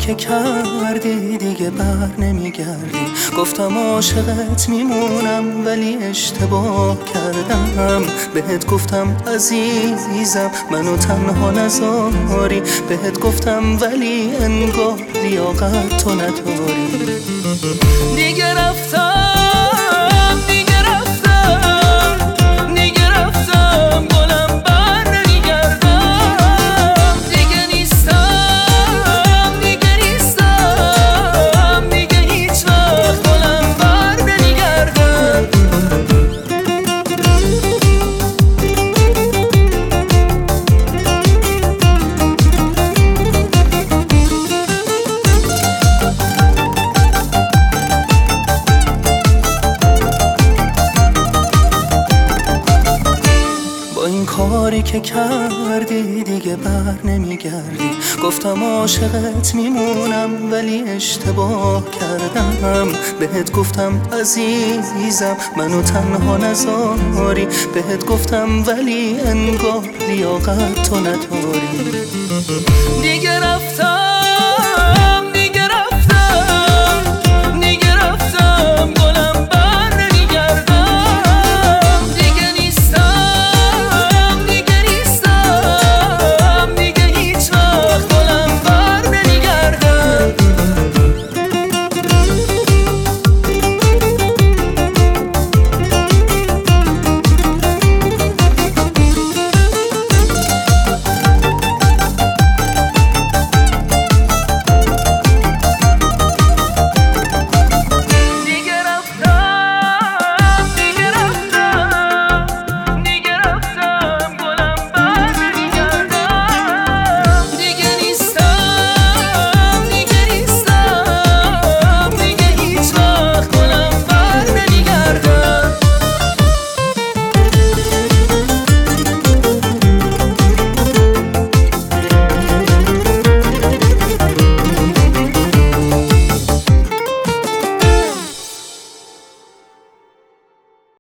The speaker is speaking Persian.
که کردی دیگه بر نمیگردی. گفتم عاشقت میمونم ولی اشتباه کردم. بهت گفتم عزیزم منو تنها نذاری. بهت گفتم ولی انگار لیاقت تو نداری. دیگه رفتم گلم بر نمیگردم. دیگه نیستم دیگه هیچ وقت گلم بر نمیگردم. با این کاری که کردی دیگه بر نمیگردی. گفتم عاشقت میمونم ولی اشتباه کردم. بهت گفتم عزیزم منو تنها نذاری. بهت گفتم ولی انگار لیاقت تو نداری. دیگه رفتم